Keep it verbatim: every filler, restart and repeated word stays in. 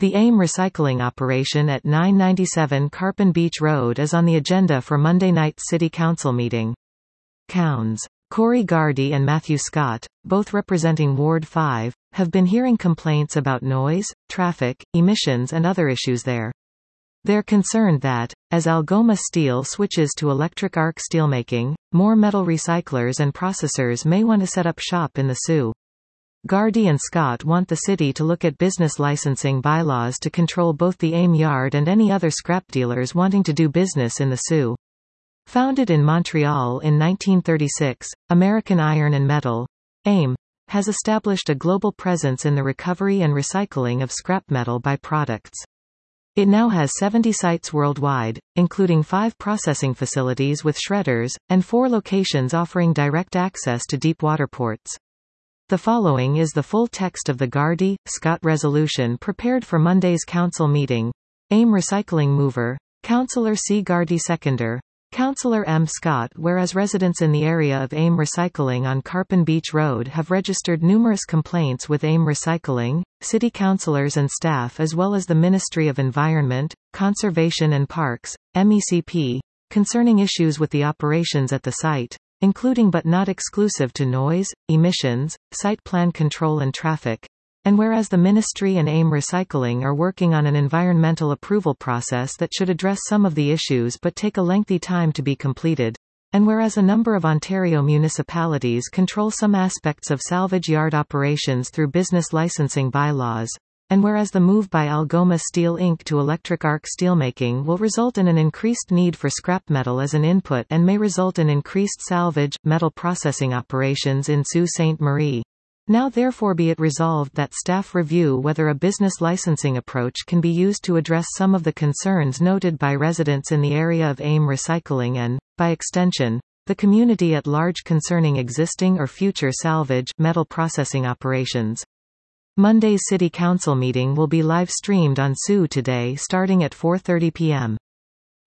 The AIM recycling operation at nine ninety-seven Carpon Beach Road is on the agenda for Monday night's City Council meeting. Counts. Corey Gardy and Matthew Scott, both representing Ward five, have been hearing complaints about noise, traffic, emissions and other issues there. They're concerned that, as Algoma Steel switches to electric arc steelmaking, more metal recyclers and processors may want to set up shop in the S U. Gardy and Scott want the city to look at business licensing bylaws to control both the AIM yard and any other scrap dealers wanting to do business in the S U. Founded in Montreal in nineteen thirty-six, American Iron and Metal, AIM, has established a global presence in the recovery and recycling of scrap metal byproducts. It now has seventy sites worldwide, including five processing facilities with shredders, and four locations offering direct access to deep water ports. The following is the full text of the Gardy, Scott resolution prepared for Monday's council meeting. AIM Recycling Mover, Councillor C. Gardy Seconder, Councillor M. Scott. Whereas residents in the area of AIM Recycling on Carpon Beach Road have registered numerous complaints with AIM Recycling, city councillors and staff as well as the Ministry of Environment, Conservation and Parks, M E C P, concerning issues with the operations at the site, including but not exclusive to noise, emissions, site plan control and traffic. And whereas the Ministry and AIM Recycling are working on an environmental approval process that should address some of the issues but take a lengthy time to be completed. And whereas a number of Ontario municipalities control some aspects of salvage yard operations through business licensing bylaws. And whereas the move by Algoma Steel Incorporated to electric arc steelmaking will result in an increased need for scrap metal as an input and may result in increased salvage, metal processing operations in Sault Ste. Marie. Now therefore be it resolved that staff review whether a business licensing approach can be used to address some of the concerns noted by residents in the area of AIM Recycling and, by extension, the community at large concerning existing or future salvage, metal processing operations. Monday's City Council meeting will be live-streamed on S U today starting at four thirty p m